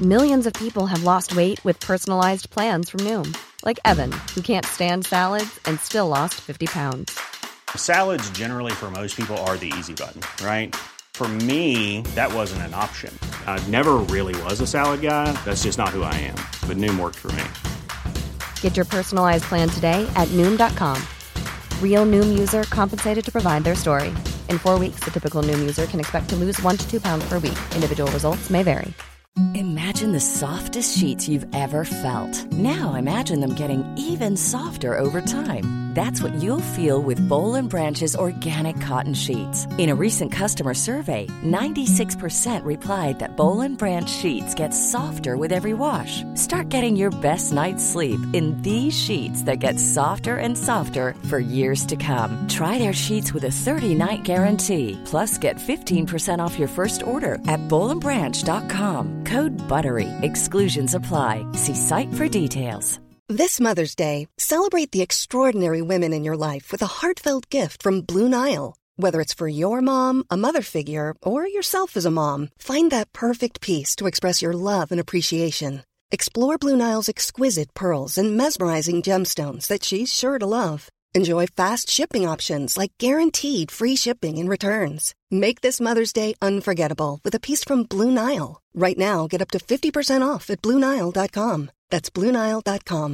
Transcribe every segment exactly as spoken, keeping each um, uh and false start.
Millions of people have lost weight with personalized plans from Noom. Like Evan, who can't stand salads and still lost fifty pounds. Salads generally for most people are the easy button, right? For me, that wasn't an option. I never really was a salad guy. That's just not who I am. But Noom worked for me. Get your personalized plan today at Noom dot com. Real Noom user compensated to provide their story. In four weeks, the typical Noom user can expect to lose one to two pounds per week. Individual results may vary. Imagine the softest sheets you've ever felt. Now imagine them getting even softer over time. That's what you'll feel with Boll and Branch's organic cotton sheets. In a recent customer survey, ninety-six percent replied that Boll and Branch sheets get softer with every wash. Start getting your best night's sleep in these sheets that get softer and softer for years to come. Try their sheets with a thirty-night guarantee. Plus, get fifteen percent off your first order at boll and branch dot com. Code BUTTERY. Exclusions apply. See site for details. This Mother's Day, celebrate the extraordinary women in your life with a heartfelt gift from Blue Nile. Whether it's for your mom, a mother figure, or yourself as a mom, find that perfect piece to express your love and appreciation. Explore Blue Nile's exquisite pearls and mesmerizing gemstones that she's sure to love. Enjoy fast shipping options like guaranteed free shipping and returns. Make this Mother's Day unforgettable with a piece from Blue Nile. Right now, get up to fifty percent off at blue nile dot com. That's blue nile dot com.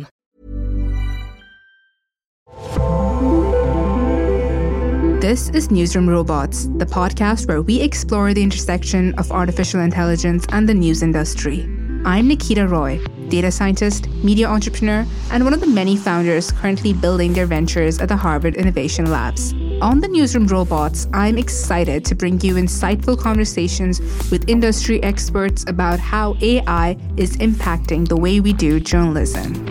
This is Newsroom Robots, the podcast where we explore the intersection of artificial intelligence and the news industry. I'm Nikita Roy, data scientist, media entrepreneur, and one of the many founders currently building their ventures at the Harvard Innovation Labs. On the Newsroom Robots, I'm excited to bring you insightful conversations with industry experts about how A I is impacting the way we do journalism.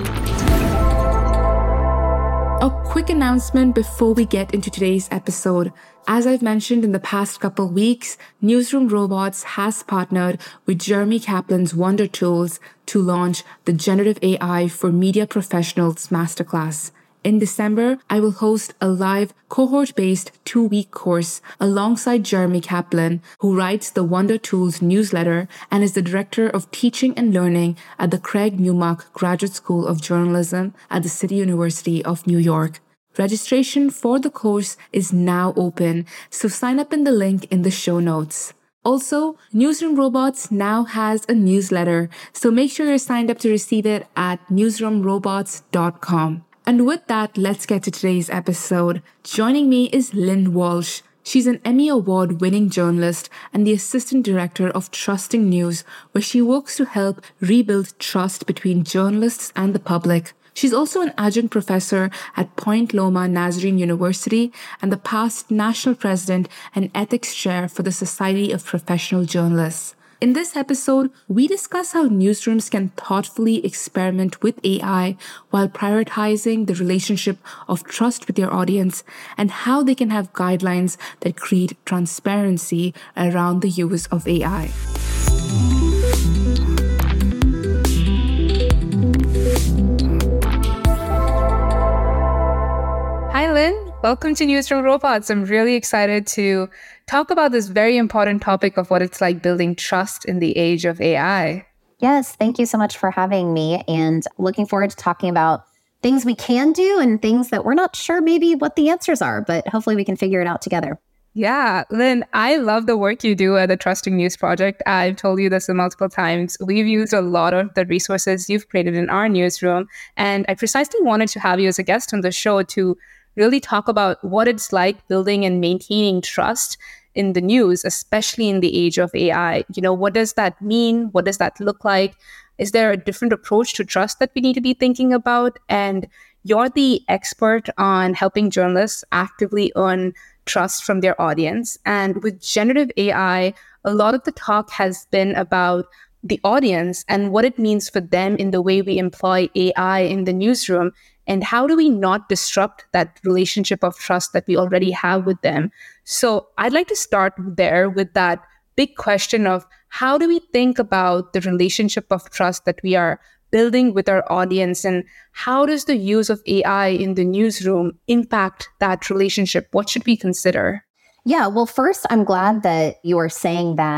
A quick announcement before we get into today's episode. As I've mentioned in the past couple weeks, Newsroom Robots has partnered with Jeremy Kaplan's Wonder Tools to launch the Generative A I for Media Professionals Masterclass. In December, I will host a live cohort-based two-week course alongside Jeremy Kaplan, who writes the Wonder Tools newsletter and is the Director of Teaching and Learning at the Craig Newmark Graduate School of Journalism at the City University of New York. Registration for the course is now open, so sign up in the link in the show notes. Also, Newsroom Robots now has a newsletter, so make sure you're signed up to receive it at newsroom robots dot com. And with that, let's get to today's episode. Joining me is Lynn Walsh. She's an Emmy Award-winning journalist and the Assistant Director of Trusting News, where she works to help rebuild trust between journalists and the public. She's also an adjunct professor at Point Loma Nazarene University and the past national president and ethics chair for the Society of Professional Journalists. In this episode, we discuss how newsrooms can thoughtfully experiment with A I while prioritizing the relationship of trust with their audience and how they can have guidelines that create transparency around the use of A I. Hi, Lynn. Welcome to Newsroom Robots. I'm really excited to talk about this very important topic of what it's like building trust in the age of A I. Yes, thank you so much for having me, and looking forward to talking about things we can do and things that we're not sure maybe what the answers are, but hopefully we can figure it out together. Yeah, Lynn, I love the work you do at the Trusting News Project. I've told you this multiple times. We've used a lot of the resources you've created in our newsroom, and I precisely wanted to have you as a guest on the show to really talk about what it's like building and maintaining trust in the news, especially in the age of A I. You know, what does that mean? What does that look like? Is there a different approach to trust that we need to be thinking about? And you're the expert on helping journalists actively earn trust from their audience. And with generative A I, a lot of the talk has been about the audience and what it means for them in the way we employ A I in the newsroom. And how do we not disrupt that relationship of trust that we already have with them? So I'd like to start there with that big question of how do we think about the relationship of trust that we are building with our audience, and how does the use of A I in the newsroom impact that relationship? What should we consider? Yeah, well, first, I'm glad that you are saying that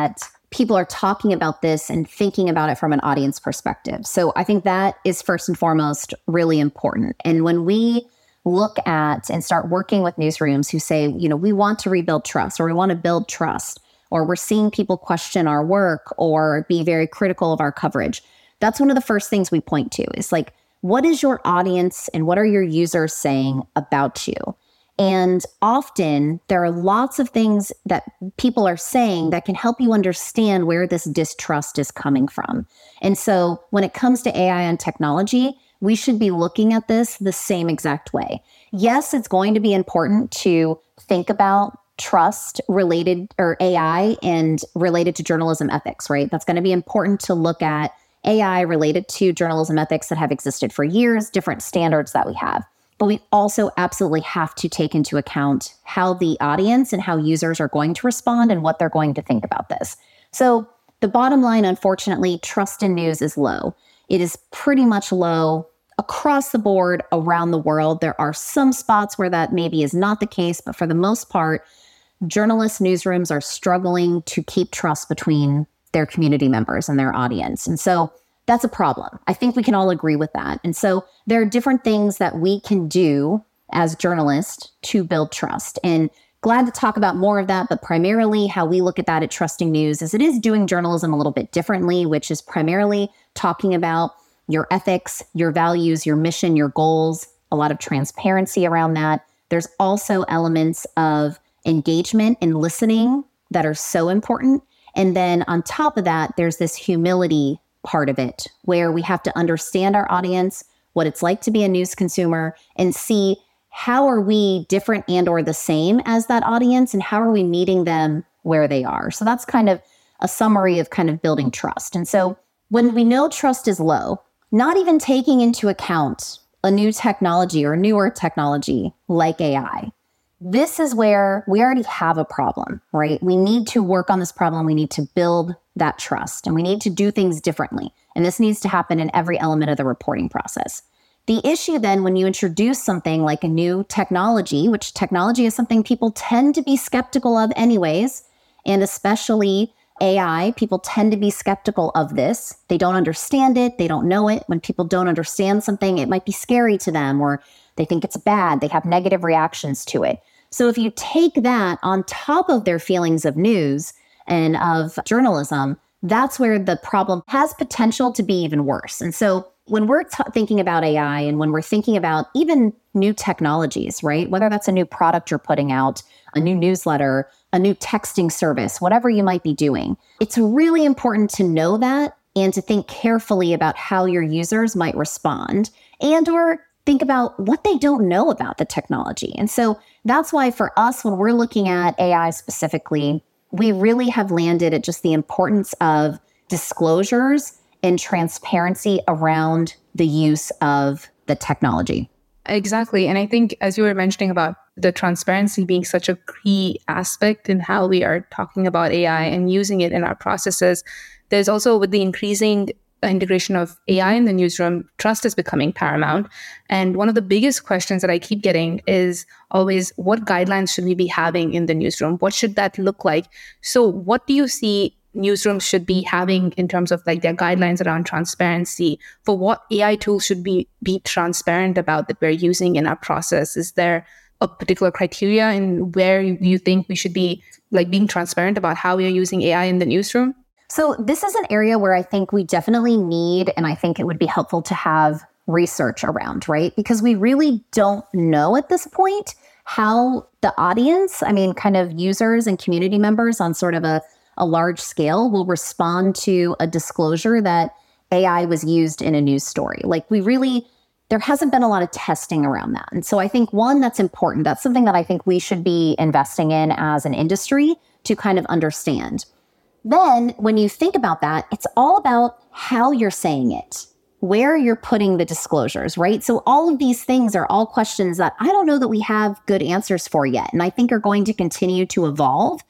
people are talking about this and thinking about it from an audience perspective. So I think that is first and foremost really important. And when we look at and start working with newsrooms who say, you know, we want to rebuild trust, or we want to build trust, or we're seeing people question our work or be very critical of our coverage, that's one of the first things we point to is like, what is your audience and what are your users saying about you? And often there are lots of things that people are saying that can help you understand where this distrust is coming from. And so when it comes to A I and technology, we should be looking at this the same exact way. Yes, it's going to be important to think about trust related or A I and related to journalism ethics, right? That's going to be important to look at A I related to journalism ethics that have existed for years, different standards that we have. But we also absolutely have to take into account how the audience and how users are going to respond and what they're going to think about this. So the bottom line, unfortunately, trust in news is low. It is pretty much low across the board around the world. There are some spots where that maybe is not the case, but for the most part, journalist newsrooms are struggling to keep trust between their community members and their audience. And so that's a problem. I think we can all agree with that. And so there are different things that we can do as journalists to build trust. And glad to talk about more of that, but primarily how we look at that at Trusting News is it is doing journalism a little bit differently, which is primarily talking about your ethics, your values, your mission, your goals, a lot of transparency around that. There's also elements of engagement and listening that are so important. And then on top of that, there's this humility part of it where we have to understand our audience, what it's like to be a news consumer, and see how are we different and or the same as that audience, and how are we meeting them where they are. So that's kind of a summary of kind of building trust. And so when we know trust is low, not even taking into account a new technology or newer technology like A I, this is where we already have a problem, right? We need to work on this problem. We need to build that trust, and we need to do things differently. And this needs to happen in every element of the reporting process. The issue then, when you introduce something like a new technology, which technology is something people tend to be skeptical of anyways, and especially A I, people tend to be skeptical of this. They don't understand it. They don't know it. When people don't understand something, it might be scary to them, or they think it's bad. They have negative reactions to it. So if you take that on top of their feelings of news and of journalism, that's where the problem has potential to be even worse. And so when we're t- thinking about A I and when we're thinking about even new technologies, right, whether that's a new product you're putting out, a new newsletter, a new texting service, whatever you might be doing, it's really important to know that and to think carefully about how your users might respond and or think about what they don't know about the technology. And so that's why for us, when we're looking at A I specifically, we really have landed at just the importance of disclosures and transparency around the use of the technology. Exactly. And I think as you were mentioning about the transparency being such a key aspect in how we are talking about A I and using it in our processes, there's also with the increasing integration of A I in the newsroom, trust is becoming paramount. And one of the biggest questions that I keep getting is always, what guidelines should we be having in the newsroom? What should that look like? So what do you see newsrooms should be having in terms of like their guidelines around transparency for what A I tools should be, be transparent about that we're using in our process? Is there a particular criteria in where you think we should be like being transparent about how we are using A I in the newsroom? So this is an area where I think we definitely need, and I think it would be helpful to have research around, right? Because we really don't know at this point how the audience, I mean, kind of users and community members on sort of a, a large scale will respond to a disclosure that A I was used in a news story. Like we really, there hasn't been a lot of testing around that. And so I think one, that's important. That's something that I think we should be investing in as an industry to kind of understand. Then when you think about that, it's all about how you're saying it, where you're putting the disclosures, right? So all of these things are all questions that I don't know that we have good answers for yet. And I think are going to continue to evolve.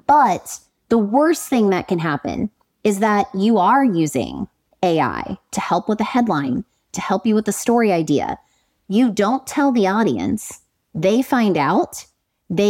But the worst thing that can happen is that you are using A I to help with the headline, to help you with the story idea. You don't tell the audience. They find out. They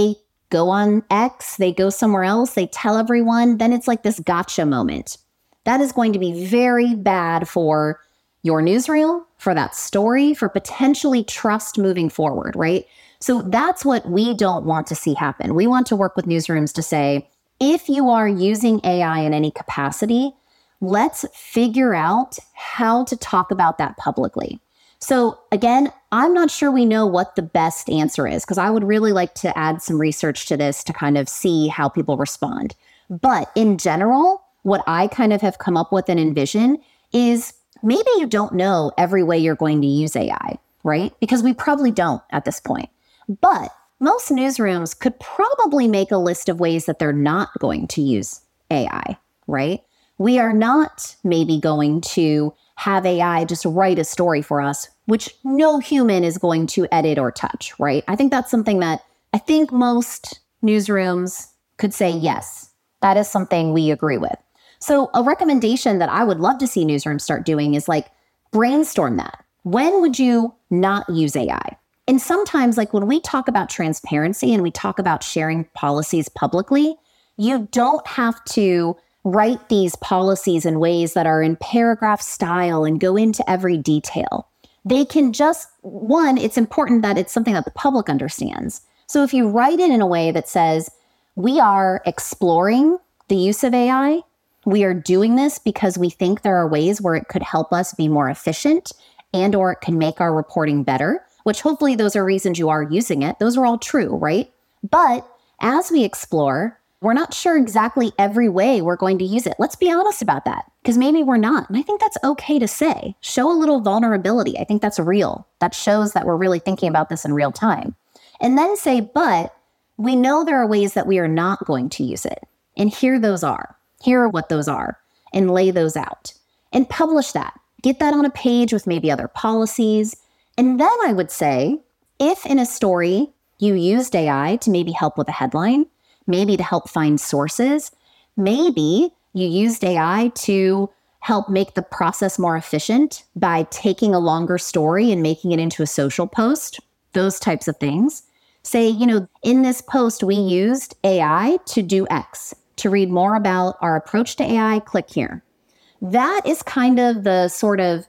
go on X, they go somewhere else, they tell everyone, then it's like this gotcha moment. That is going to be very bad for your newsroom, for that story, for potentially trust moving forward, right? So that's what we don't want to see happen. We want to work with newsrooms to say, if you are using A I in any capacity, let's figure out how to talk about that publicly. So again, I'm not sure we know what the best answer is, because I would really like to add some research to this to kind of see how people respond. But in general, what I kind of have come up with and envision is maybe you don't know every way you're going to use A I, right? Because we probably don't at this point. But most newsrooms could probably make a list of ways that they're not going to use A I, right? We are not maybe going to have A I just write a story for us, which no human is going to edit or touch, right? I think that's something that I think most newsrooms could say, yes, that is something we agree with. So a recommendation that I would love to see newsrooms start doing is like brainstorm that. When would you not use A I? And sometimes, like when we talk about transparency and we talk about sharing policies publicly, you don't have to write these policies in ways that are in paragraph style and go into every detail. They can just, one, it's important that it's something that the public understands. So if you write it in a way that says, we are exploring the use of A I, we are doing this because we think there are ways where it could help us be more efficient and or it can make our reporting better, which hopefully those are reasons you are using it. Those are all true, right? But as we explore, we're not sure exactly every way we're going to use it. Let's be honest about that, because maybe we're not. And I think that's okay to say. Show a little vulnerability. I think that's real. That shows that we're really thinking about this in real time. And then say, but we know there are ways that we are not going to use it. And here those are. Here are what those are. And lay those out. And publish that. Get that on a page with maybe other policies. And then I would say, if in a story you used A I to maybe help with a headline, maybe to help find sources, maybe you used A I to help make the process more efficient by taking a longer story and making it into a social post, those types of things. Say, you know, in this post, we used A I to do X. To read more about our approach to A I, click here. That is kind of the sort of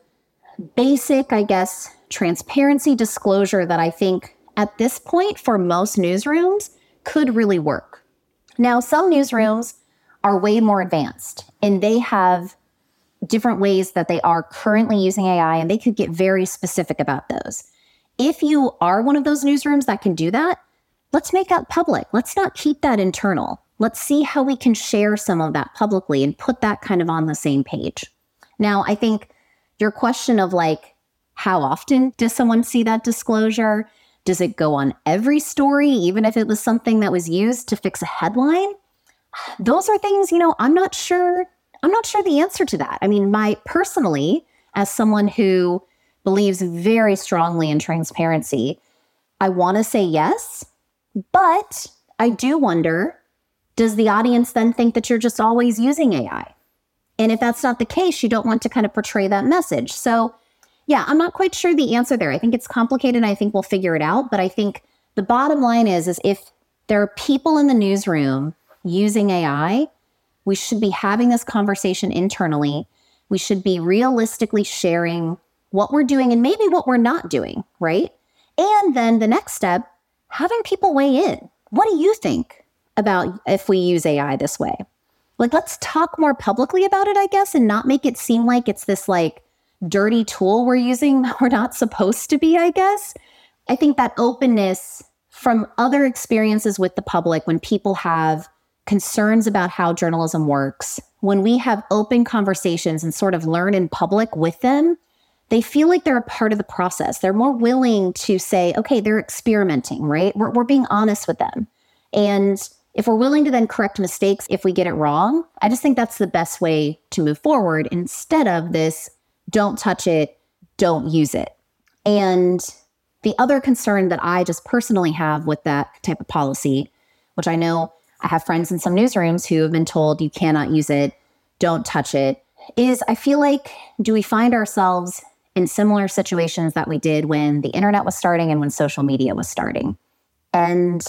basic, I guess, transparency disclosure that I think at this point for most newsrooms could really work. Now, some newsrooms are way more advanced and they have different ways that they are currently using A I, and they could get very specific about those. If you are one of those newsrooms that can do that, let's make that public. Let's not keep that internal. Let's see how we can share some of that publicly and put that kind of on the same page. Now, I think your question of like, how often does someone see that disclosure? Does it go on every story, even if it was something that was used to fix a headline? Those are things, you know, I'm not sure. I'm not sure the answer to that. I mean, my personally, as someone who believes very strongly in transparency, I want to say yes, but I do wonder, does the audience then think that you're just always using A I? And if that's not the case, you don't want to kind of portray that message. So yeah, I'm not quite sure the answer there. I think it's complicated and I think we'll figure it out. But I think the bottom line is, is if there are people in the newsroom using A I, we should be having this conversation internally. We should be realistically sharing what we're doing and maybe what we're not doing, right? And then the next step, having people weigh in. What do you think about if we use A I this way? Like, let's talk more publicly about it, I guess, and not make it seem like it's this like dirty tool we're using that we're not supposed to be, I guess. I think that openness from other experiences with the public, when people have concerns about how journalism works, when we have open conversations and sort of learn in public with them, they feel like they're a part of the process. They're more willing to say, okay, they're experimenting, right? We're, we're being honest with them. And if we're willing to then correct mistakes if we get it wrong, I just think that's the best way to move forward instead of this, don't touch it, don't use it. And the other concern that I just personally have with that type of policy, which I know I have friends in some newsrooms who have been told you cannot use it, don't touch it, is I feel like, do we find ourselves in similar situations that we did when the internet was starting and when social media was starting? And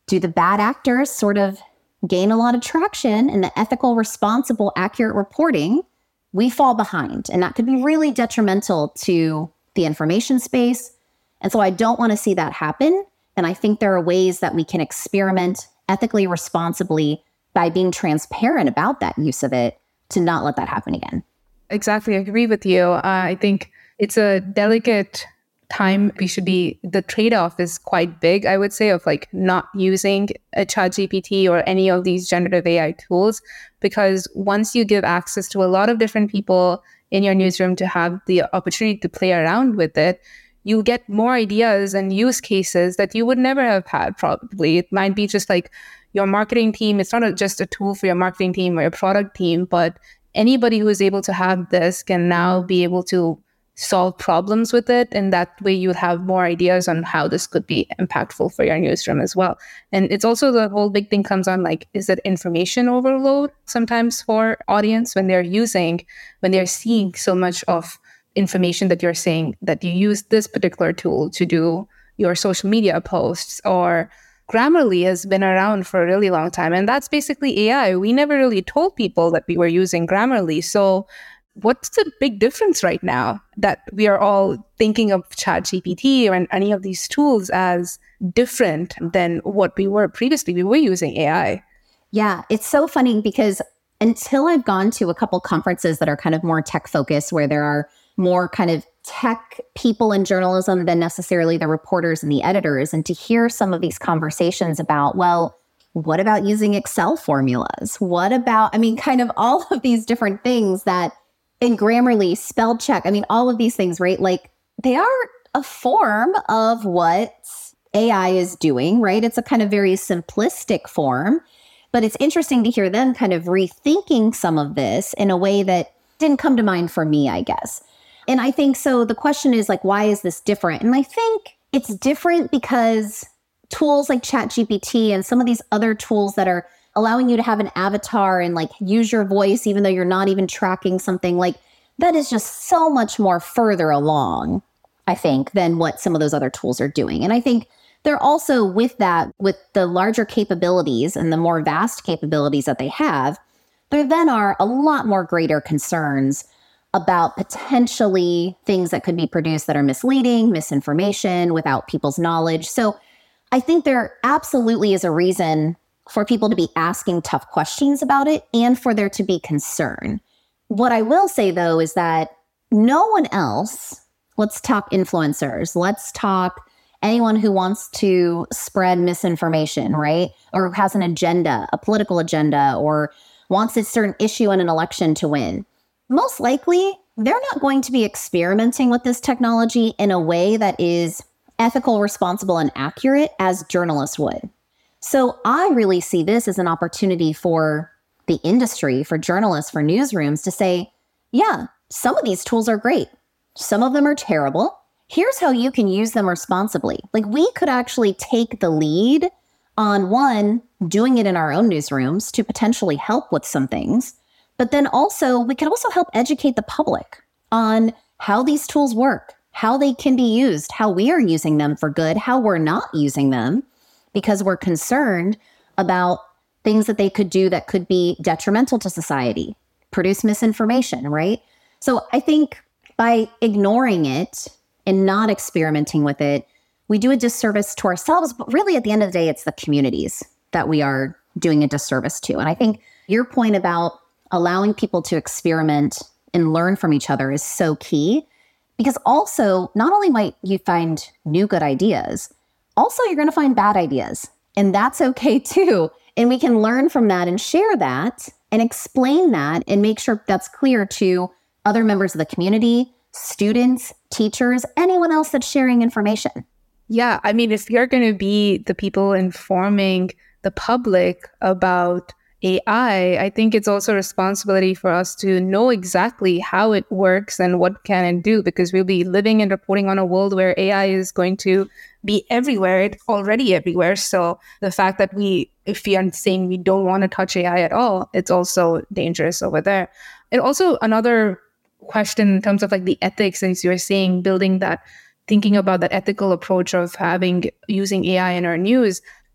do the bad actors sort of gain a lot of traction in the ethical, responsible, accurate reporting? We fall behind, and that could be really detrimental to the information space. And so I don't want to see that happen. And I think there are ways that we can experiment ethically, responsibly by being transparent about that use of it to not let that happen again. Exactly. I agree with you. Uh, I think it's a delicate time. We should be, the trade-off is quite big, I would say, of like not using a ChatGPT or any of these generative A I tools, because once you give access to a lot of different people in your newsroom to have the opportunity to play around with it, you get more ideas and use cases that you would never have had probably. It might be just like your marketing team. It's not a, just a tool for your marketing team or your product team, but anybody who is able to have this can now be able to solve problems with it. And that way you'll have more ideas on how this could be impactful for your newsroom as well. And it's also the whole big thing comes on like, is it information overload sometimes for audience when they're using, when they're seeing so much of information that you're saying that you use this particular tool to do your social media posts, or Grammarly has been around for a really long time. And that's basically A I. We never really told people that we were using Grammarly. So what's the big difference right now that we are all thinking of ChatGPT or any of these tools as different than what we were previously? We were using A I. Yeah, it's so funny because until I've gone to a couple conferences that are kind of more tech focused, where there are more kind of tech people in journalism than necessarily the reporters and the editors, and to hear some of these conversations about, well, what about using Excel formulas? What about, I mean, kind of all of these different things that in Grammarly, spell check, I mean, all of these things, right? Like they are a form of what A I is doing, right? It's a kind of very simplistic form, but it's interesting to hear them kind of rethinking some of this in a way that didn't come to mind for me, I guess. And I think so the question is like, why is this different? And I think it's different because tools like ChatGPT and some of these other tools that are allowing you to have an avatar and like use your voice, even though you're not even tracking something, like that is just so much more further along, I think, than what some of those other tools are doing. And I think they're also with that, with the larger capabilities and the more vast capabilities that they have, there then are a lot more greater concerns about potentially things that could be produced that are misleading, misinformation without people's knowledge. So I think there absolutely is a reason for people to be asking tough questions about it and for there to be concern. What I will say, though, is that no one else, let's talk influencers, let's talk anyone who wants to spread misinformation, right? Or has an agenda, a political agenda, or wants a certain issue in an election to win. Most likely, they're not going to be experimenting with this technology in a way that is ethical, responsible, and accurate as journalists would. So I really see this as an opportunity for the industry, for journalists, for newsrooms to say, yeah, some of these tools are great. Some of them are terrible. Here's how you can use them responsibly. Like we could actually take the lead on one, doing it in our own newsrooms to potentially help with some things. But then also, we can also help educate the public on how these tools work, how they can be used, how we are using them for good, how we're not using them, because we're concerned about things that they could do that could be detrimental to society, produce misinformation, right? So I think by ignoring it and not experimenting with it, we do a disservice to ourselves, but really at the end of the day, it's the communities that we are doing a disservice to. And I think your point about allowing people to experiment and learn from each other is so key, because also not only might you find new good ideas, also you're going to find bad ideas, and that's okay too. And we can learn from that and share that and explain that and make sure that's clear to other members of the community, students, teachers, anyone else that's sharing information. Yeah, I mean, if you're going to be the people informing the public about A I, I think it's also a responsibility for us to know exactly how it works and what can it do, because we'll be living and reporting on a world where A I is going to be everywhere. It's already everywhere. So the fact that we, if we are saying we don't want to touch A I at all, it's also dangerous over there. And also another question in terms of like the ethics, as you were saying, building that, thinking about that ethical approach of having, using A I in our news.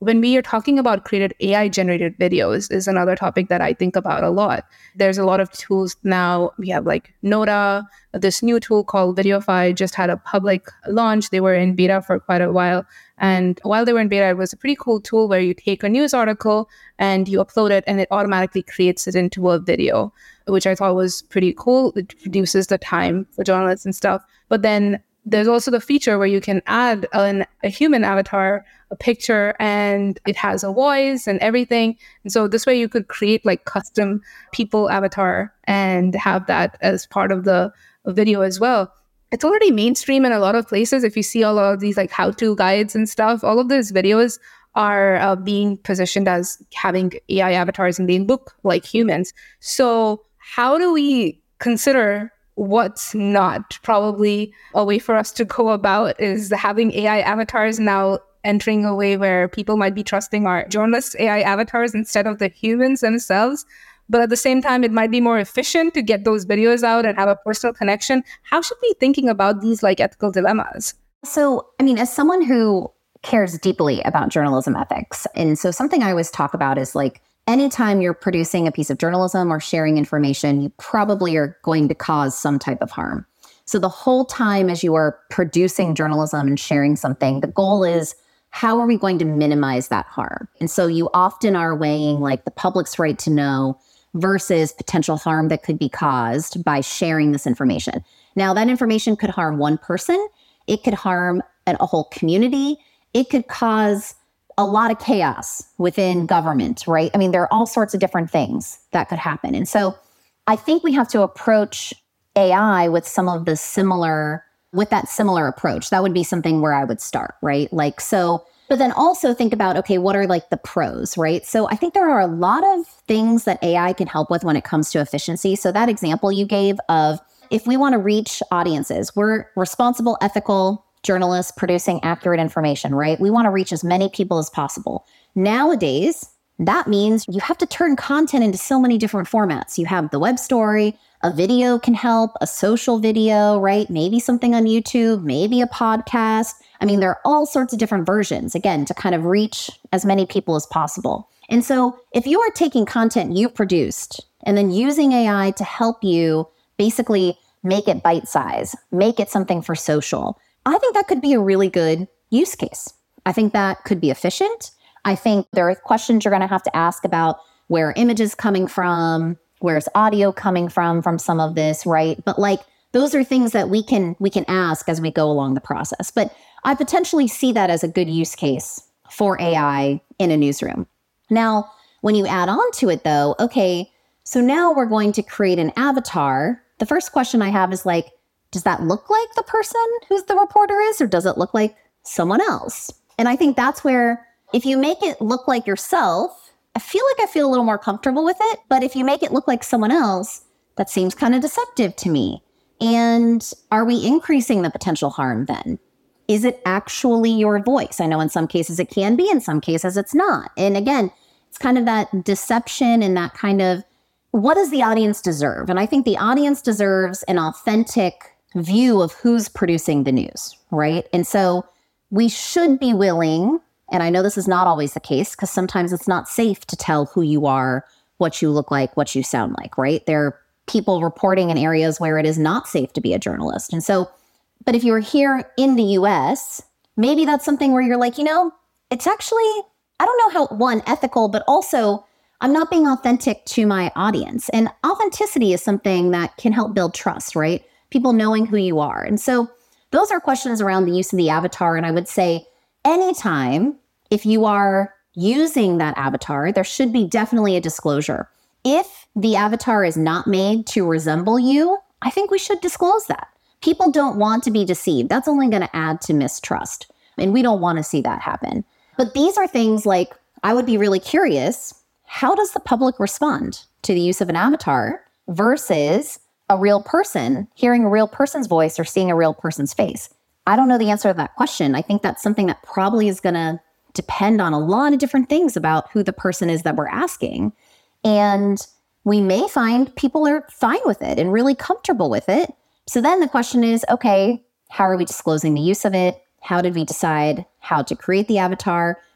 when we are talking about created A I-generated videos is another topic that I think about a lot. There's a lot of tools now. We have like Noda, this new tool called Videofy just had a public launch. They were in beta for quite a while. And while they were in beta, it was a pretty cool tool where you take a news article and you upload it and it automatically creates it into a video, which I thought was pretty cool. It reduces the time for journalists and stuff. But then there's also the feature where you can add an, a human avatar, a picture, and it has a voice and everything. And so this way you could create like custom people avatar and have that as part of the video as well. It's already mainstream in a lot of places. If you see a lot of these like how-to guides and stuff, all of those videos are uh, being positioned as having A I avatars and they look like humans. So how do we consider what's not? Probably a way for us to go about is having A I avatars now entering a way where people might be trusting our journalists' A I avatars instead of the humans themselves. But at the same time, it might be more efficient to get those videos out and have a personal connection. How should we be thinking about these like ethical dilemmas? So, I mean, as someone who cares deeply about journalism ethics, and so something I always talk about is like, anytime you're producing a piece of journalism or sharing information, you probably are going to cause some type of harm. So the whole time as you are producing journalism and sharing something, the goal is, how are we going to minimize that harm? And so you often are weighing like the public's right to know versus potential harm that could be caused by sharing this information. Now, that information could harm one person. It could harm an, a whole community. It could cause a lot of chaos within government, right? I mean, there are all sorts of different things that could happen. And so I think we have to approach A I with some of the similar, with that similar approach. That would be something where I would start, right? Like, so, but then also think about, okay, what are like the pros, right? So I think there are a lot of things that A I can help with when it comes to efficiency. So that example you gave of, if we want to reach audiences, we're responsible, ethical journalists producing accurate information, right? We want to reach as many people as possible. Nowadays, that means you have to turn content into so many different formats. You have the web story, a video can help, a social video, right? Maybe something on YouTube, maybe a podcast. I mean, there are all sorts of different versions, again, to kind of reach as many people as possible. And so if you are taking content you've produced and then using A I to help you basically make it bite-size, make it something for social, I think that could be a really good use case. I think that could be efficient. I think there are questions you're going to have to ask about where are images coming from, where's audio coming from, from some of this, right? But like, those are things that we can we can ask as we go along the process. But I potentially see that as a good use case for A I in a newsroom. Now, when you add on to it though, okay, so now we're going to create an avatar. The first question I have is like, does that look like the person who's the reporter is, or does it look like someone else? And I think that's where, if you make it look like yourself, I feel like I feel a little more comfortable with it. But if you make it look like someone else, that seems kind of deceptive to me. And are we increasing the potential harm then? Is it actually your voice? I know in some cases it can be, in some cases it's not. And again, it's kind of that deception and that kind of, what does the audience deserve? And I think the audience deserves an authentic view of who's producing the news, right? And so we should be willing, and I know this is not always the case because sometimes it's not safe to tell who you are, what you look like, what you sound like, right? There are people reporting in areas where it is not safe to be a journalist. And so, but if you're here in the U S, maybe that's something where you're like, you know, it's actually, I don't know how, one, ethical, but also I'm not being authentic to my audience. And authenticity is something that can help build trust, right? People knowing who you are. And so those are questions around the use of the avatar. And I would say anytime, if you are using that avatar, there should be definitely a disclosure. If the avatar is not made to resemble you, I think we should disclose that. People don't want to be deceived. That's only going to add to mistrust. And we don't want to see that happen. But these are things like, I would be really curious, how does the public respond to the use of an avatar versus a real person, hearing a real person's voice or seeing a real person's face? I don't know the answer to that question. I think that's something that probably is going to depend on a lot of different things about who the person is that we're asking. And we may find people are fine with it and really comfortable with it. So then the question is, okay, how are we disclosing the use of it? How did we decide how to create the avatar?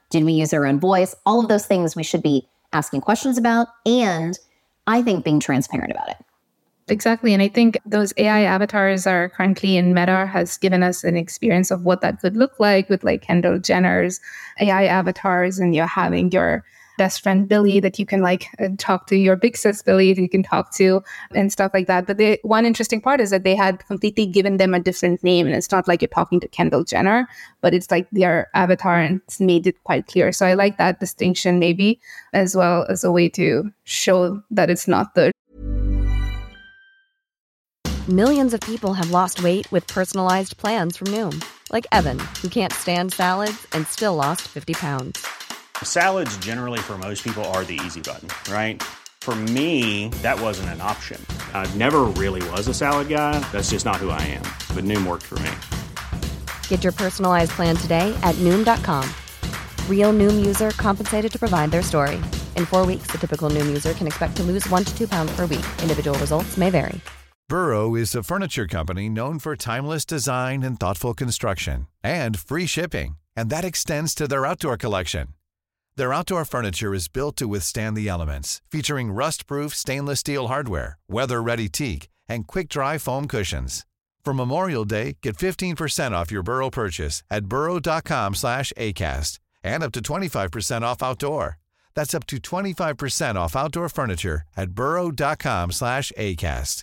Did we use our own voice? All of those things we should be asking questions about, and I think being transparent about it. Exactly. And I think those A I avatars are currently in Meta has given us an experience of what that could look like with like Kendall Jenner's A I avatars, and you're having your best friend Billy that you can like talk to, your big sis Billy that you can talk to and stuff like that. But the one interesting part is that they had completely given them a different name, and it's not like you're talking to Kendall Jenner, but it's like their avatar, and it's made it quite clear. So I like that distinction maybe as well as a way to show that it's not the Millions of people have lost weight with personalized plans from Noom. Like Evan, who can't stand salads and still lost fifty pounds. Salads generally for most people are the easy button, right? For me, that wasn't an option. I never really was a salad guy. That's just not who I am. But Noom worked for me. Get your personalized plan today at Noom dot com. Real Noom user compensated to provide their story. In four weeks, the typical Noom user can expect to lose one to two pounds per week. Individual results may vary. Burrow is a furniture company known for timeless design and thoughtful construction, and free shipping, and that extends to their outdoor collection. Their outdoor furniture is built to withstand the elements, featuring rust-proof stainless steel hardware, weather-ready teak, and quick-dry foam cushions. For Memorial Day, get fifteen percent off your Burrow purchase at burrow dot com slash acast, and up to twenty-five percent off outdoor. That's up to twenty-five percent off outdoor furniture at burrow dot com slash acast.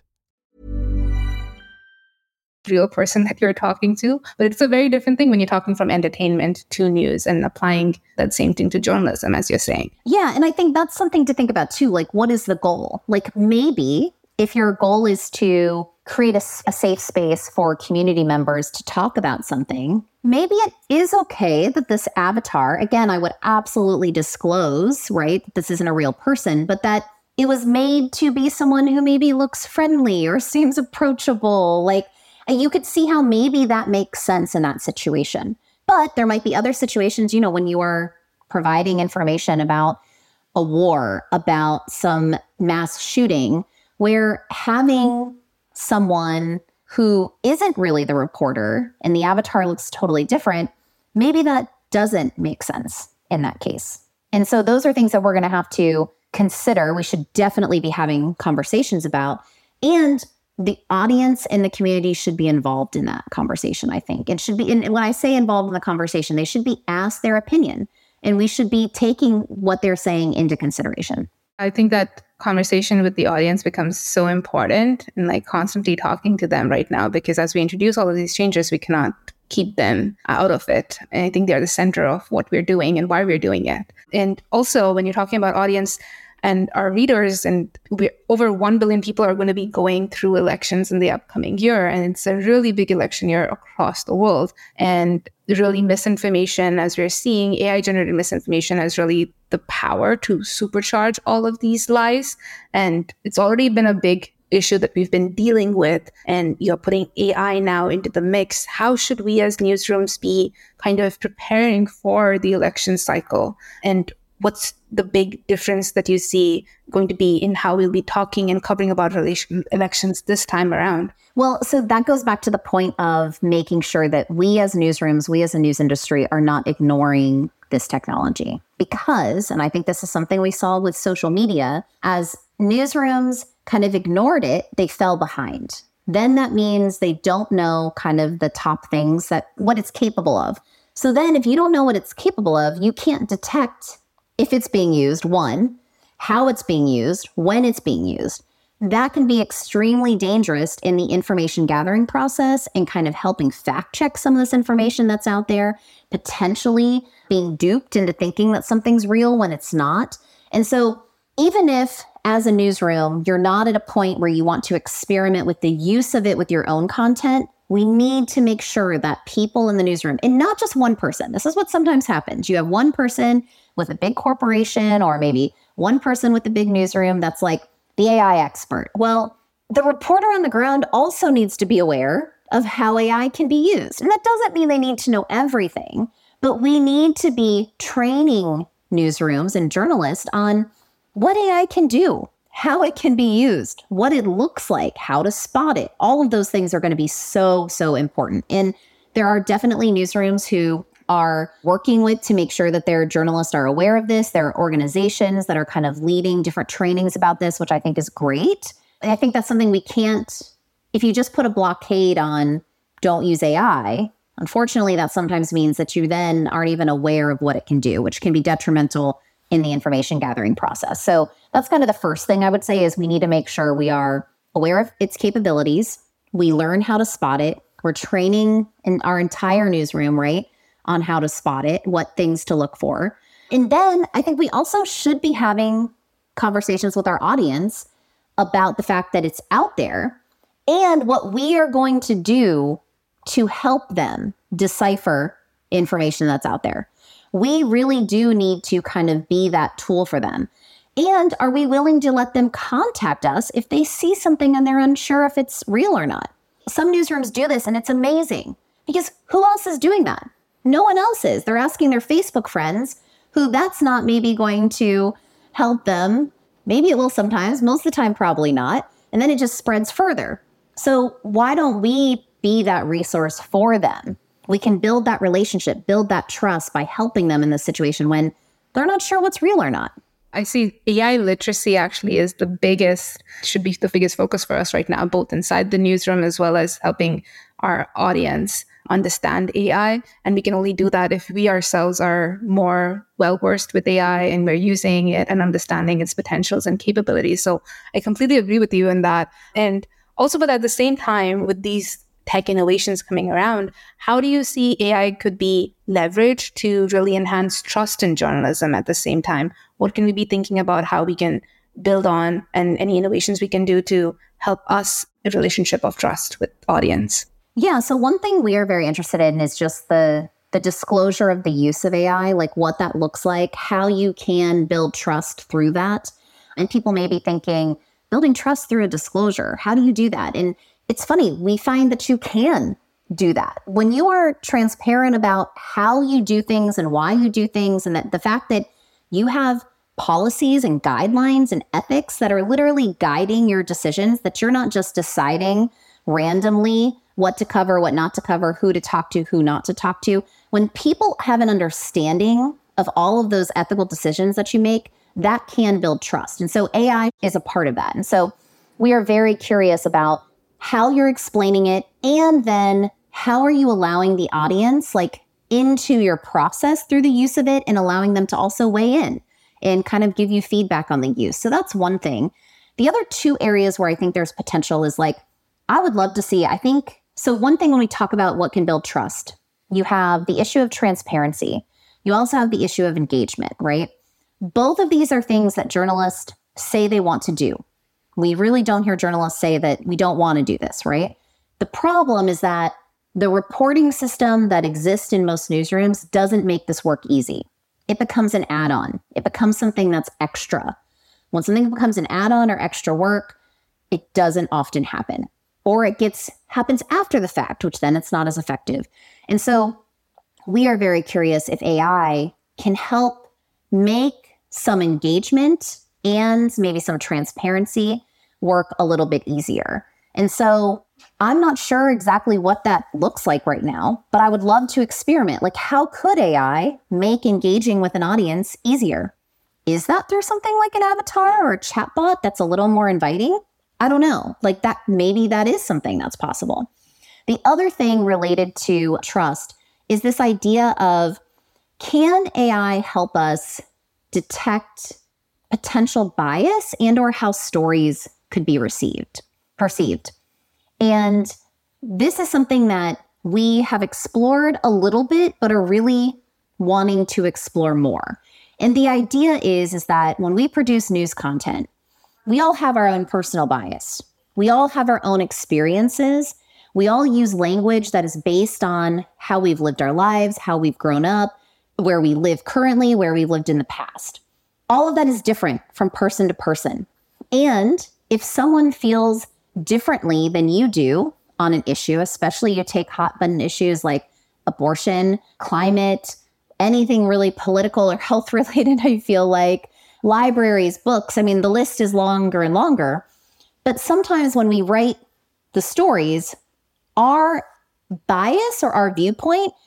Real person that you're talking to. But it's a very different thing when you're talking from entertainment to news and applying that same thing to journalism, as you're saying. Yeah, and I think that's something to think about too. Like, what is the goal? Like, maybe if your goal is to create a, a safe space for community members to talk about something, maybe it is okay that this avatar, again, I would absolutely disclose, right, that this isn't a real person, but that it was made to be someone who maybe looks friendly or seems approachable. Like, you could see how maybe that makes sense in that situation. But there might be other situations, you know, when you are providing information about a war, about some mass shooting, where having someone who isn't really the reporter and the avatar looks totally different, maybe that doesn't make sense in that case. And so those are things that we're going to have to consider. We should definitely be having conversations about. And the audience and the community should be involved in that conversation, I think. It should be, and when I say involved in the conversation, they should be asked their opinion, and we should be taking what they're saying into consideration. I think that conversation with the audience becomes so important, and like constantly talking to them right now, because as we introduce all of these changes, we cannot keep them out of it. And I think they're the center of what we're doing and why we're doing it. And also when you're talking about audience, and our readers, and we, over one billion people are going to be going through elections in the upcoming year. And it's a really big election year across the world. And really misinformation, as we're seeing, A I-generated misinformation has really the power to supercharge all of these lies. And it's already been a big issue that we've been dealing with. And you're putting A I now into the mix. How should we as newsrooms be kind of preparing for the election cycle? And what's the big difference that you see going to be in how we'll be talking and covering about relation, elections this time around? Well, so that goes back to the point of making sure that we as newsrooms, we as a news industry are not ignoring this technology. Because, and I think this is something we saw with social media, as newsrooms kind of ignored it, they fell behind. Then that means they don't know kind of the top things, that what it's capable of. So then if you don't know what it's capable of, you can't detect if it's being used, one, how it's being used, when it's being used. That can be extremely dangerous in the information gathering process and kind of helping fact check some of this information that's out there, potentially being duped into thinking that something's real when it's not. And so even if as a newsroom, you're not at a point where you want to experiment with the use of it with your own content, we need to make sure that people in the newsroom, and not just one person, this is what sometimes happens. You have one person with a big corporation, or maybe one person with a big newsroom that's like the A I expert. Well, the reporter on the ground also needs to be aware of how A I can be used. And that doesn't mean they need to know everything, but we need to be training newsrooms and journalists on what A I can do, how it can be used, what it looks like, how to spot it. All of those things are going to be so, so important. And there are definitely newsrooms who are working with to make sure that their journalists are aware of this. There are organizations that are kind of leading different trainings about this, which I think is great. And I think that's something we can't, if you just put a blockade on don't use A I, unfortunately, that sometimes means that you then aren't even aware of what it can do, which can be detrimental in the information gathering process. So that's kind of the first thing I would say is we need to make sure we are aware of its capabilities. We learn how to spot it. We're training in our entire newsroom, right, on how to spot it, what things to look for. And then I think we also should be having conversations with our audience about the fact that it's out there and what we are going to do to help them decipher information that's out there. We really do need to kind of be that tool for them. And are we willing to let them contact us if they see something and they're unsure if it's real or not? Some newsrooms do this and it's amazing because who else is doing that? No one else is. They're asking their Facebook friends who that's not maybe going to help them. Maybe it will sometimes, most of the time, probably not. And then it just spreads further. So why don't we be that resource for them? We can build that relationship, build that trust by helping them in this situation when they're not sure what's real or not. I see A I literacy actually is the biggest, should be the biggest focus for us right now, both inside the newsroom as well as helping our audience understand A I. And we can only do that if we ourselves are more well-versed with A I and we're using it and understanding its potentials and capabilities. So I completely agree with you in that. And also, but at the same time, with these tech innovations coming around, how do you see A I could be leveraged to really enhance trust in journalism at the same time? What can we be thinking about how we can build on and any innovations we can do to help us a relationship of trust with audience? Yeah, so one thing we are very interested in is just the the disclosure of the use of A I, like what that looks like, how you can build trust through that. And people may be thinking, building trust through a disclosure, how do you do that? And it's funny, we find that you can do that. When you are transparent about how you do things and why you do things, and that the fact that you have policies and guidelines and ethics that are literally guiding your decisions, that you're not just deciding randomly what to cover, what not to cover, who to talk to, who not to talk to. When people have an understanding of all of those ethical decisions that you make, that can build trust. And so A I is a part of that. And so we are very curious about how you're explaining it, and then how are you allowing the audience like into your process through the use of it and allowing them to also weigh in and kind of give you feedback on the use. So that's one thing. The other two areas where I think there's potential is like, I would love to see, I think, so one thing when we talk about what can build trust, you have the issue of transparency. You also have the issue of engagement, right? Both of these are things that journalists say they want to do. We really don't hear journalists say that we don't want to do this, right? The problem is that the reporting system that exists in most newsrooms doesn't make this work easy. It becomes an add-on. It becomes something that's extra. When something becomes an add-on or extra work, it doesn't often happen. Or it gets happens after the fact, which then it's not as effective. And so we are very curious if A I can help make some engagement and maybe some transparency work a little bit easier. And so I'm not sure exactly what that looks like right now, but I would love to experiment. Like, how could A I make engaging with an audience easier? Is that through something like an avatar or a chatbot that's a little more inviting? I don't know. Like that, maybe that is something that's possible. The other thing related to trust is this idea of, can A I help us detect potential bias and or how stories could be received, perceived? And this is something that we have explored a little bit, but are really wanting to explore more. And the idea is, is that when we produce news content, we all have our own personal bias. We all have our own experiences. We all use language that is based on how we've lived our lives, how we've grown up, where we live currently, where we've lived in the past. All of that is different from person to person. And if someone feels differently than you do on an issue, especially you take hot button issues like abortion, climate, anything really political or health related, I feel like, libraries, books, I mean, the list is longer and longer. But sometimes when we write the stories, our bias or our viewpoint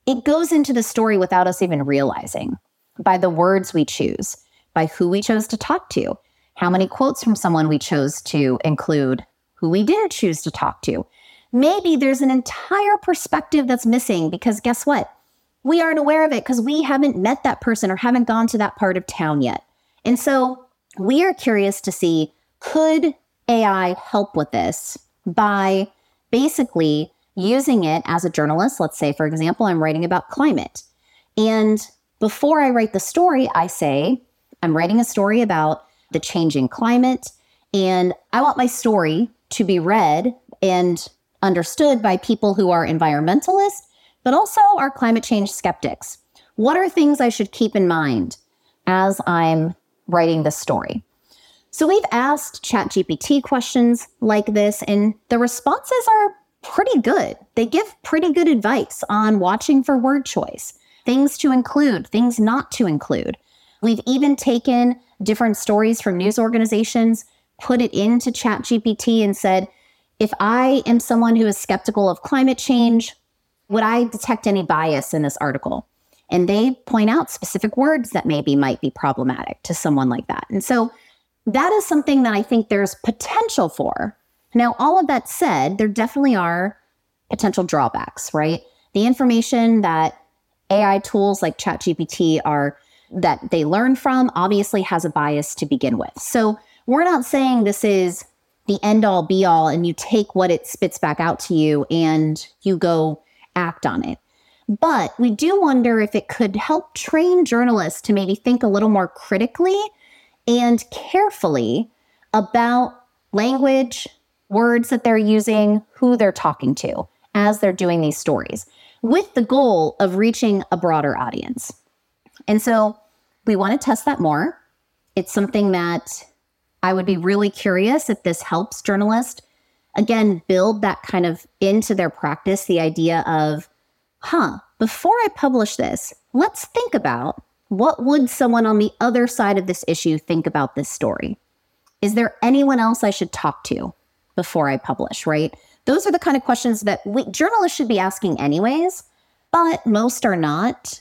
it goes into the story without us even realizing, by the words we choose, by who we chose to talk to, how many quotes from someone we chose to include, who we didn't choose to talk to. Maybe there's an entire perspective that's missing because guess what? We aren't aware of it because we haven't met that person or haven't gone to that part of town yet. And so we are curious to see, could A I help with this by basically using it as a journalist? Let's say, for example, I'm writing about climate. And before I write the story, I say, I'm writing a story about the changing climate, and I want my story to be read and understood by people who are environmentalists, but also are climate change skeptics. What are things I should keep in mind as I'm writing this story? So we've asked ChatGPT questions like this, and the responses are pretty good. They give pretty good advice on watching for word choice, things to include, things not to include. We've even taken different stories from news organizations, put it into ChatGPT and said, if I am someone who is skeptical of climate change, would I detect any bias in this article? And they point out specific words that maybe might be problematic to someone like that. And so that is something that I think there's potential for. Now, all of that said, there definitely are potential drawbacks, right? The information that A I tools like ChatGPT are, that they learn from obviously has a bias to begin with. So we're not saying this is the end all be all and you take what it spits back out to you and you go act on it. But we do wonder if it could help train journalists to maybe think a little more critically and carefully about language, words that they're using, who they're talking to as they're doing these stories, with the goal of reaching a broader audience. And so we want to test that more. It's something that I would be really curious if this helps journalists, again, build that kind of into their practice, the idea of, huh, before I publish this, let's think about what would someone on the other side of this issue think about this story? Is there anyone else I should talk to before I publish, right? Those are the kind of questions that we, journalists should be asking anyways, but most are not.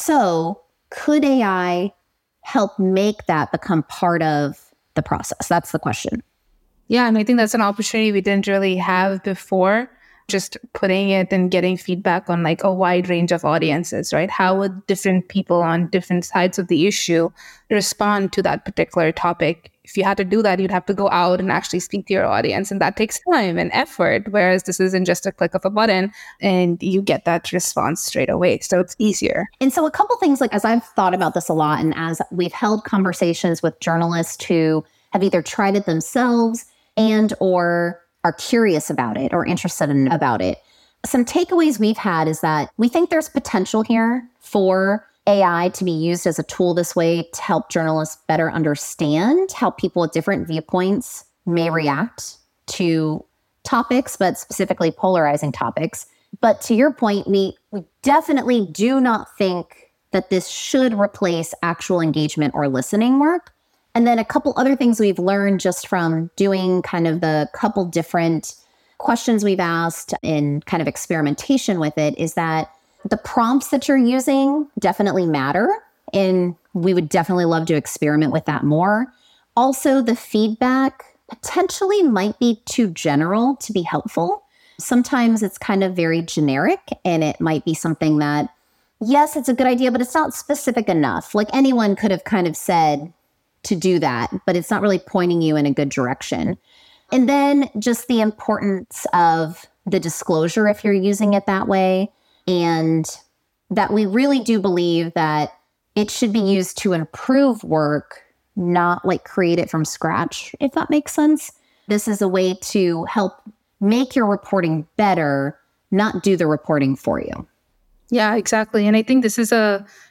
So could A I help make that become part of the process? That's the question. Yeah, and I think that's an opportunity we didn't really have before, just putting it and getting feedback on like a wide range of audiences, right? How would different people on different sides of the issue respond to that particular topic? If you had to do that, you'd have to go out and actually speak to your audience, and that takes time and effort, whereas this isn't just a click of a button and you get that response straight away. So it's easier. And so a couple things, like as I've thought about this a lot, and as we've held conversations with journalists who have either tried it themselves and or are curious about it or interested in about it, some takeaways we've had is that we think there's potential here for A I to be used as a tool this way to help journalists better understand how people with different viewpoints may react to topics, but specifically polarizing topics. But to your point, we, we definitely do not think that this should replace actual engagement or listening work. And then a couple other things we've learned just from doing kind of the couple different questions we've asked in kind of experimentation with it is that the prompts that you're using definitely matter, and we would definitely love to experiment with that more. Also, the feedback potentially might be too general to be helpful. Sometimes it's kind of very generic, and it might be something that, yes, it's a good idea, but it's not specific enough. Like anyone could have kind of said to do that, but it's not really pointing you in a good direction. And then just the importance of the disclosure if you're using it that way. And that we really do believe that it should be used to improve work, not like create it from scratch, if that makes sense. This is a way to help make your reporting better, not do the reporting for you. Yeah, exactly. And I think this is a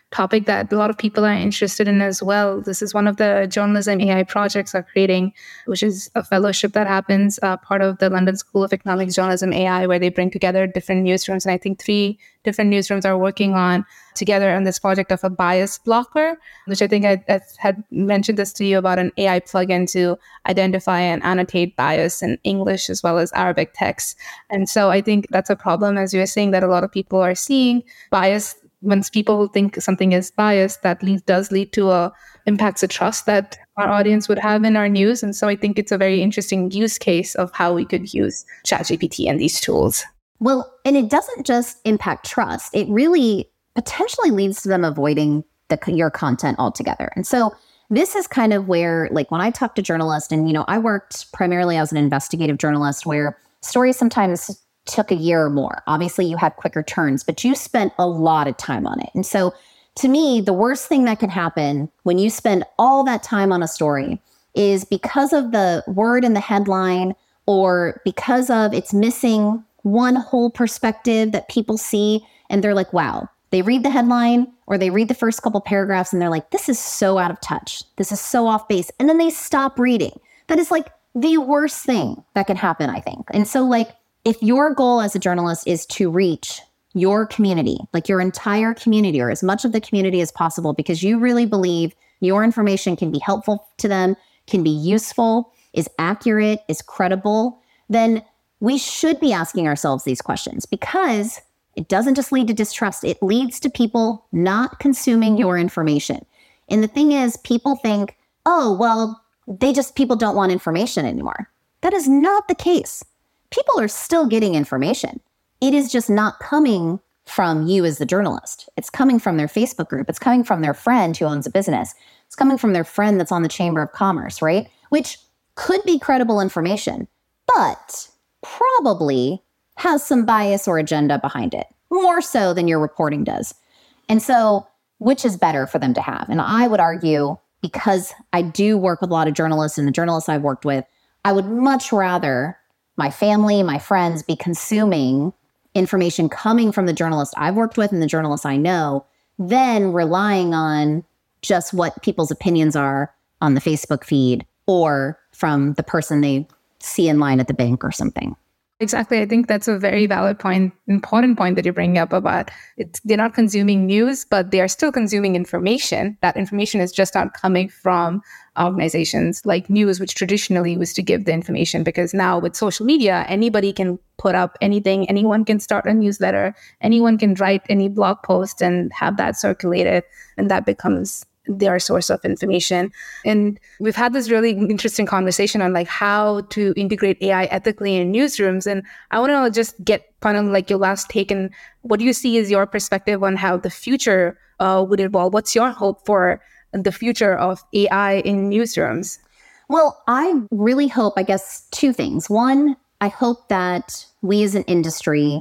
topic that a lot of people are interested in as well. This is one of the journalism A I projects are creating, which is a fellowship that happens, uh, part of the London School of Economics Journalism A I, where they bring together different newsrooms. And I think three different newsrooms are working on together on this project of a bias blocker, which I think I, I had mentioned this to you about an A I plugin to identify and annotate bias in English as well as Arabic text. And so I think that's a problem, as you were saying, that a lot of people are seeing bias. When people think something is biased, that lead, does lead to a impacts the trust that our audience would have in our news. And so I think it's a very interesting use case of how we could use ChatGPT and these tools. Well, and it doesn't just impact trust. It really potentially leads to them avoiding the, your content altogether. And so this is kind of where, like when I talk to journalists, and, you know, I worked primarily as an investigative journalist where stories sometimes took a year or more. Obviously, you had quicker turns, but you spent a lot of time on it. And so to me, the worst thing that can happen when you spend all that time on a story is because of the word in the headline or because of it's missing one whole perspective that people see and they're like, wow, they read the headline or they read the first couple paragraphs and they're like, this is so out of touch. This is so off base. And then they stop reading. That is like the worst thing that can happen, I think. And so like, if your goal as a journalist is to reach your community, like your entire community or as much of the community as possible, because you really believe your information can be helpful to them, can be useful, is accurate, is credible, then we should be asking ourselves these questions because it doesn't just lead to distrust. It leads to people not consuming your information. And the thing is, people think, oh, well, they just, people don't want information anymore. That is not the case. People are still getting information. It is just not coming from you as the journalist. It's coming from their Facebook group. It's coming from their friend who owns a business. It's coming from their friend that's on the Chamber of Commerce, right? Which could be credible information, but probably has some bias or agenda behind it, more so than your reporting does. And so, which is better for them to have? And I would argue, because I do work with a lot of journalists and the journalists I've worked with, I would much rather my family, my friends be consuming information coming from the journalist I've worked with and the journalists I know than relying on just what people's opinions are on the Facebook feed or from the person they see in line at the bank or something. Exactly. I think that's a very valid point, important point that you're bringing up about it. They're not consuming news, but they are still consuming information. That information is just not coming from organizations like news, which traditionally was to give the information, because now with social media, anybody can put up anything. Anyone can start a newsletter. Anyone can write any blog post and have that circulated. And that becomes their source of information. And we've had this really interesting conversation on like how to integrate A I ethically in newsrooms. And I want to just get kind of like your last take and what do you see as your perspective on how the future uh, would evolve? What's your hope for the future of A I in newsrooms? Well, I really hope, I guess, two things. One, I hope that we as an industry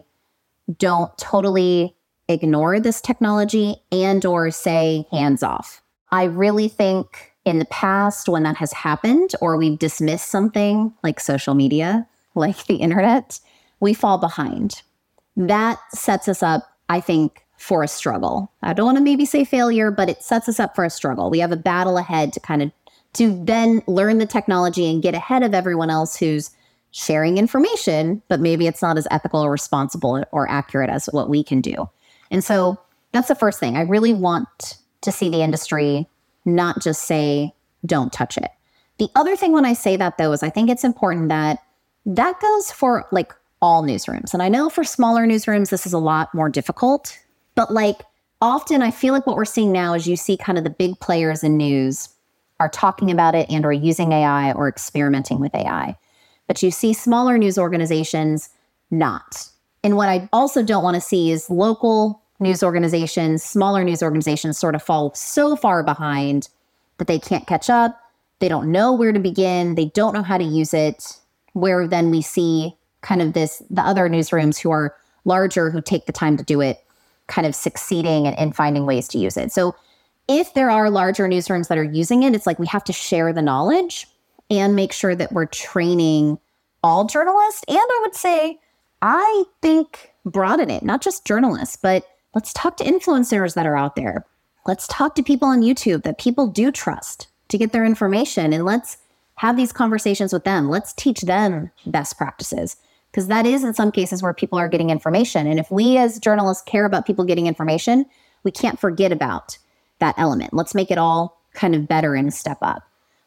don't totally ignore this technology and or say hands off. I really think in the past when that has happened or we've dismissed something like social media, like the internet, we fall behind. That sets us up, I think, for a struggle. I don't want to maybe say failure, but it sets us up for a struggle. We have a battle ahead to kind of, to then learn the technology and get ahead of everyone else who's sharing information, but maybe it's not as ethical or responsible or accurate as what we can do. And so that's the first thing. I really want to see the industry not just say, don't touch it. The other thing when I say that, though, is I think it's important that that goes for like all newsrooms. And I know for smaller newsrooms, this is a lot more difficult. But like often I feel like what we're seeing now is you see kind of the big players in news are talking about it and or using A I or experimenting with A I. But you see smaller news organizations not. And what I also don't want to see is local news organizations, smaller news organizations sort of fall so far behind that they can't catch up. They don't know where to begin. They don't know how to use it, where then we see kind of this, the other newsrooms who are larger, who take the time to do it, kind of succeeding and, and finding ways to use it. So if there are larger newsrooms that are using it, it's like we have to share the knowledge and make sure that we're training all journalists. And I would say, I think broaden it, not just journalists, but let's talk to influencers that are out there Let's talk to people on YouTube that people do trust to get their information, and let's have these conversations with them. Let's teach them best practices, because that is in some cases where people are getting information. And if we as journalists care about people getting information, we can't forget about that element. Let's make it all kind of better and step up.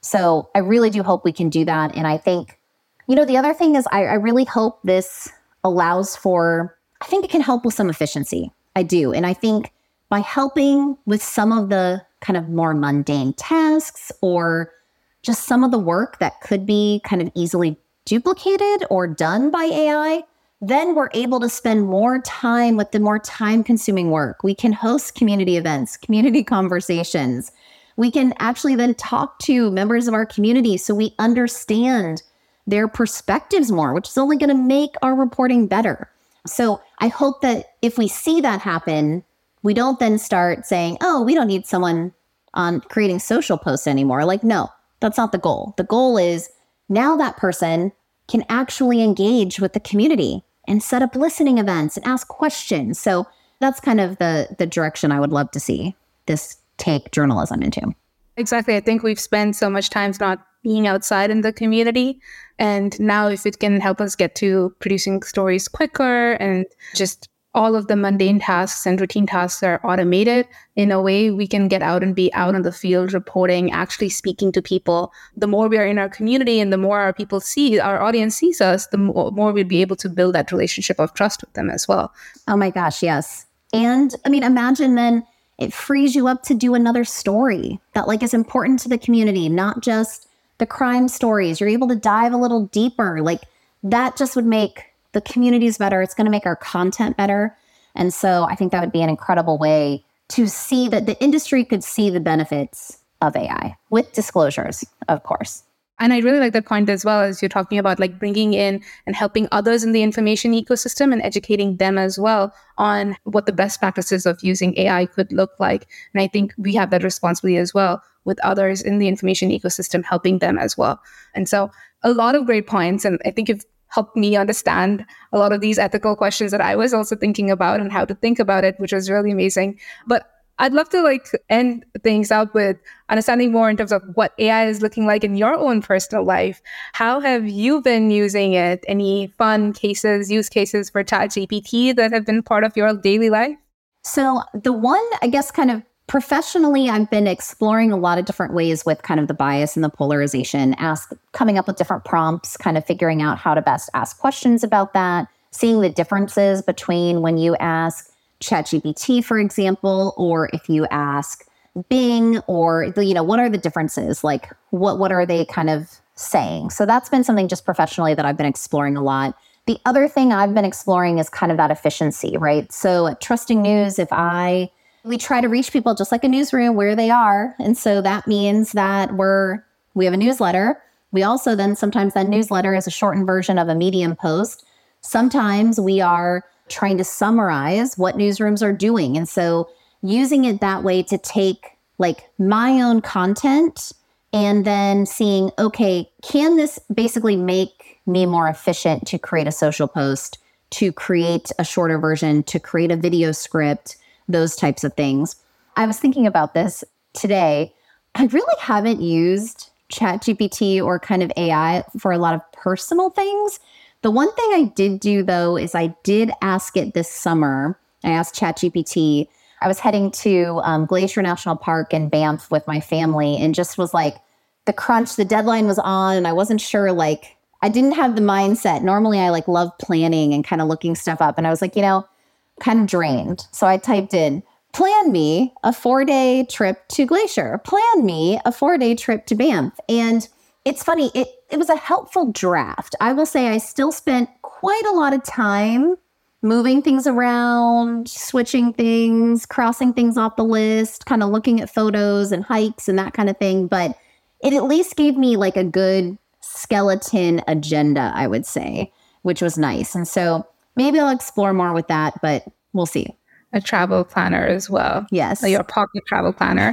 So I really do hope we can do that. And I think, you know, the other thing is I, I really hope this allows for, I think it can help with some efficiency. I do. And I think by helping with some of the kind of more mundane tasks or just some of the work that could be kind of easily duplicated or done by A I, then we're able to spend more time with the more time-consuming work. We can host community events, community conversations. We can actually then talk to members of our community so we understand their perspectives more, which is only going to make our reporting better. So I hope that if we see that happen, we don't then start saying, oh, we don't need someone on creating social posts anymore. Like, no, that's not the goal. The goal is now that person can actually engage with the community and set up listening events and ask questions. So that's kind of the, the direction I would love to see this take journalism into. Exactly. I think we've spent so much time not being outside in the community. And now if it can help us get to producing stories quicker and just all of the mundane tasks and routine tasks are automated, in a way we can get out and be out in the field reporting, actually speaking to people. The more we are in our community and the more our people see, our audience sees us, the more, more we'll be able to build that relationship of trust with them as well. Oh my gosh, yes. And I mean, imagine then it frees you up to do another story that like is important to the community, not just the crime stories. You're able to dive a little deeper. Like that just would make the communities better. It's going to make our content better. And so I think that would be an incredible way to see that the industry could see the benefits of A I with disclosures, of course. And I really like that point as well, as you're talking about like bringing in and helping others in the information ecosystem and educating them as well on what the best practices of using A I could look like. And I think we have that responsibility as well with others in the information ecosystem, helping them as well. And so a lot of great points. And I think you've helped me understand a lot of these ethical questions that I was also thinking about and how to think about it, which was really amazing. But I'd love to like end things out with understanding more in terms of what A I is looking like in your own personal life. How have you been using it? Any fun cases, use cases for ChatGPT that have been part of your daily life? So the one, I guess, kind of professionally, I've been exploring a lot of different ways with kind of the bias and the polarization, ask, coming up with different prompts, kind of figuring out how to best ask questions about that, seeing the differences between when you ask ChatGPT, for example, or if you ask Bing, or, the, you know, what are the differences? Like, what, what are they kind of saying? So that's been something just professionally that I've been exploring a lot. The other thing I've been exploring is kind of that efficiency, right? So at Trusting News, if I, we try to reach people just like a newsroom where they are. And so that means that we're, we have a newsletter. We also then sometimes that newsletter is a shortened version of a Medium post. Sometimes we are trying to summarize what newsrooms are doing. And so using it that way to take like my own content and then seeing, okay, can this basically make me more efficient to create a social post, to create a shorter version, to create a video script, those types of things. I was thinking about this today. I really haven't used ChatGPT or kind of A I for a lot of personal things. The one thing I did do, though, is I did ask it this summer. I asked ChatGPT. I was heading to um, Glacier National Park in Banff with my family and just was like, the crunch, the deadline was on, and I wasn't sure, like, I didn't have the mindset. Normally, I like love planning and kind of looking stuff up. And I was like, you know, kind of drained. So I typed in, plan me a four-day trip to Glacier. Plan me a four-day trip to Banff. And it's funny, it, it was a helpful draft. I will say I still spent quite a lot of time moving things around, switching things, crossing things off the list, kind of looking at photos and hikes and that kind of thing. But it at least gave me like a good skeleton agenda, I would say, which was nice. And so maybe I'll explore more with that, but we'll see. A travel planner as well. Yes. Your pocket travel planner.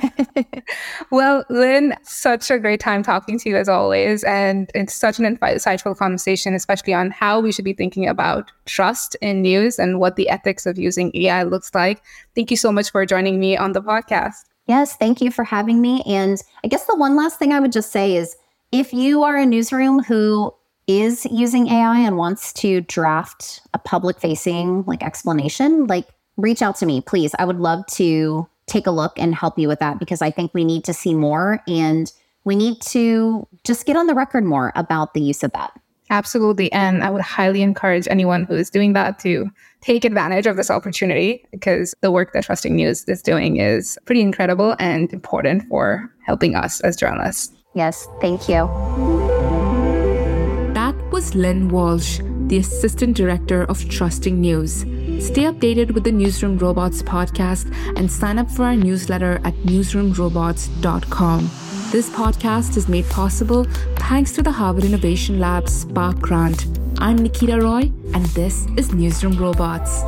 Well, Lynn, such a great time talking to you as always. And it's such an insightful conversation, especially on how we should be thinking about trust in news and what the ethics of using A I looks like. Thank you so much for joining me on the podcast. Yes, thank you for having me. And I guess the one last thing I would just say is if you are a newsroom who is using A I and wants to draft a public-facing like explanation, like reach out to me, please. I would love to take a look and help you with that because I think we need to see more and we need to just get on the record more about the use of that. Absolutely. And I would highly encourage anyone who is doing that to take advantage of this opportunity because the work that Trusting News is doing is pretty incredible and important for helping us as journalists. Yes, thank you. That was Lynn Walsh, the Assistant Director of Trusting News. Stay updated with the Newsroom Robots podcast and sign up for our newsletter at newsroom robots dot com. This podcast is made possible thanks to the Harvard Innovation Lab's Spark Grant. I'm Nikita Roy, and this is Newsroom Robots.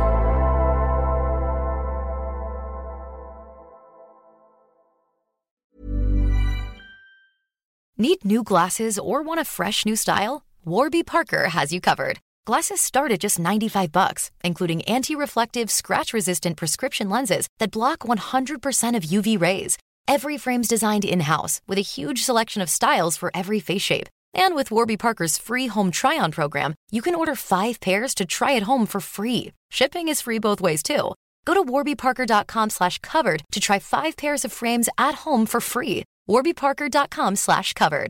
Need new glasses or want a fresh new style? Warby Parker has you covered. Glasses start at just ninety-five bucks, including anti-reflective, scratch-resistant prescription lenses that block one hundred percent of U V rays. Every frame's designed in-house with a huge selection of styles for every face shape. And with Warby Parker's free home try-on program, you can order five pairs to try at home for free. Shipping is free both ways, too. Go to warbyparker.com slash covered to try five pairs of frames at home for free. warbyparker.com slash covered.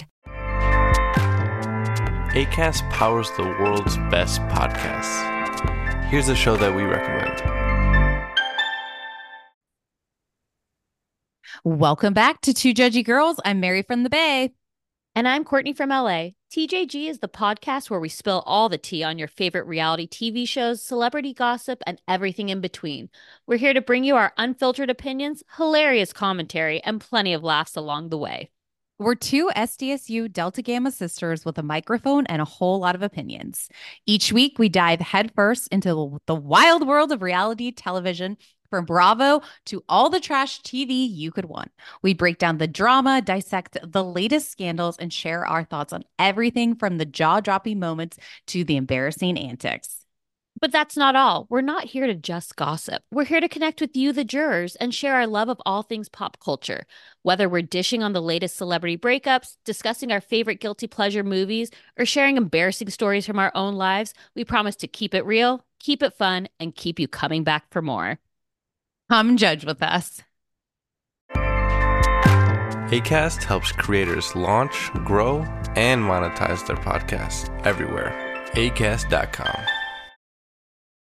Acast powers the world's best podcasts. Here's a show that we recommend. Welcome back to Two Judgy Girls. I'm Mary from the Bay. And I'm Courtney from L A. T J G is the podcast where we spill all the tea on your favorite reality T V shows, celebrity gossip, and everything in between. We're here to bring you our unfiltered opinions, hilarious commentary, and plenty of laughs along the way. We're two S D S U Delta Gamma sisters with a microphone and a whole lot of opinions. Each week, we dive headfirst into the wild world of reality television, from Bravo to all the trash T V you could want. We break down the drama, dissect the latest scandals, and share our thoughts on everything from the jaw-dropping moments to the embarrassing antics. But that's not all. We're not here to just gossip. We're here to connect with you, the jurors, and share our love of all things pop culture. Whether we're dishing on the latest celebrity breakups, discussing our favorite guilty pleasure movies, or sharing embarrassing stories from our own lives, we promise to keep it real, keep it fun, and keep you coming back for more. Come judge with us. Acast helps creators launch, grow, and monetize their podcasts everywhere. acast dot com.